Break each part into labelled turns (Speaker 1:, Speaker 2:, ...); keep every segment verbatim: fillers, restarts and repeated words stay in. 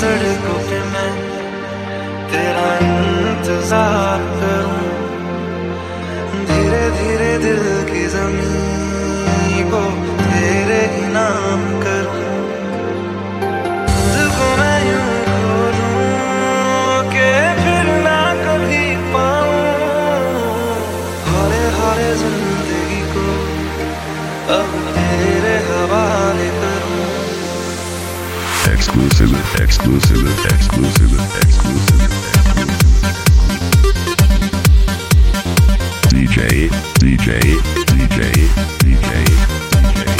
Speaker 1: सड़कों पे मैं तेरा इंतजार करूं, धीरे धीरे दिल की ज़मीन को तेरे ही नाम करूं, तुझको मैं यूं खोलूं कि फिर ना कभी पाऊं, हौले हौले जिंदगी को अब तेरे हवाले करूं।
Speaker 2: Exclusive, exclusive, exclusive, exclusive, exclusive. D J, D J, D J, D J, D J.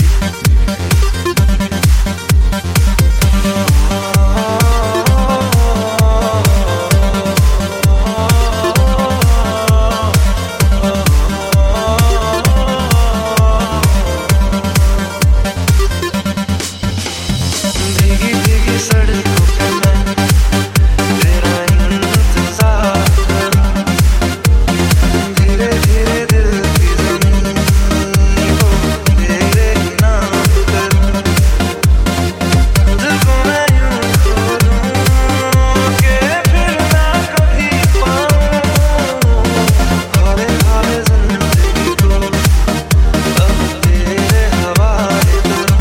Speaker 1: सड़कों पे मैं तेरा इंतजार करूं, धीरे धीरे दिल की ज़मीन को तेरे ही नाम करूं, तुझको मैं यूं खोलूं कि फिर ना कभी पाऊं, हौले हौले ज़िंदगी को अब तेरे हवाले करूं।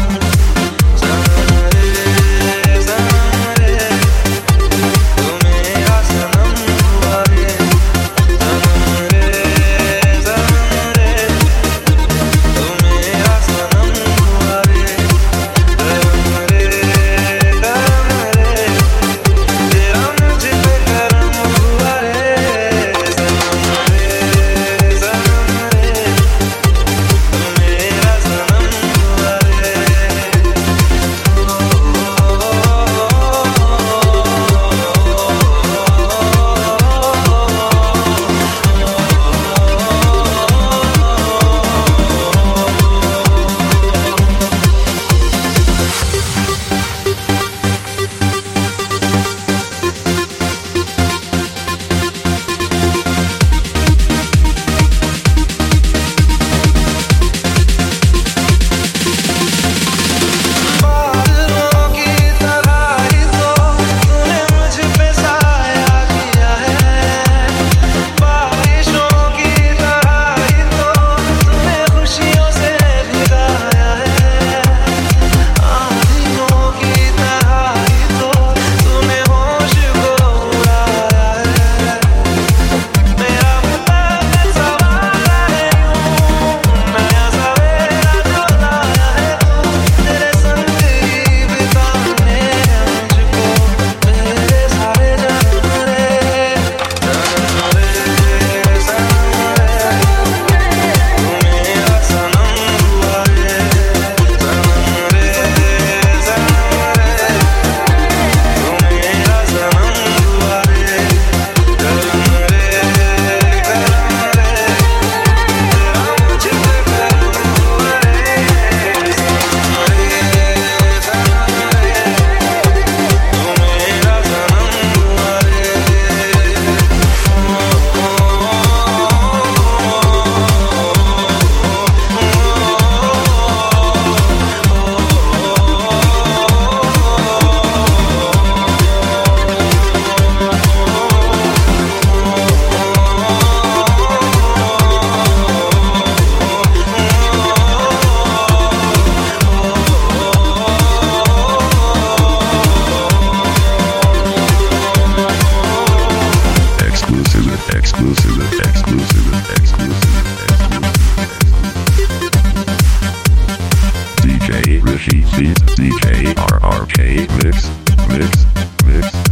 Speaker 2: Exclusive, exclusive, exclusive, exclusive. D J Rishi Beat, D J R R K Mix, Mix, Mix.